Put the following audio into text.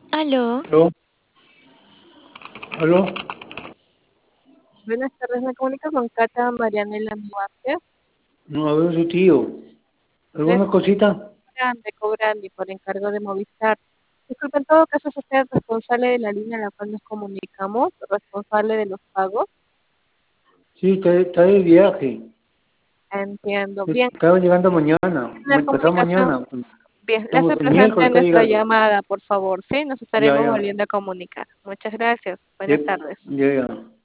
Aló, ¿Aló? ¿Aló? Buenas tardes, me comunico con Cata Marianela Vázquez. No, a ver su tío. Les ¿Alguna cosita? de Cobrandi por encargo de Movistar. Disculpe, en todo caso, ¿es usted el responsable de la línea en la cual nos comunicamos? ¿Responsable de los pagos? Sí, está de viaje. Entiendo. Bien, Estaba llegando mañana. la Pasado comunicación. mañana. Bien, le hace Estamos el presente miércoles, está nuestra llegando. llamada, por favor. Sí, nos Ya, estaremos ya. volviendo a comunicar. Muchas gracias. Ya, Buenas tardes. ya.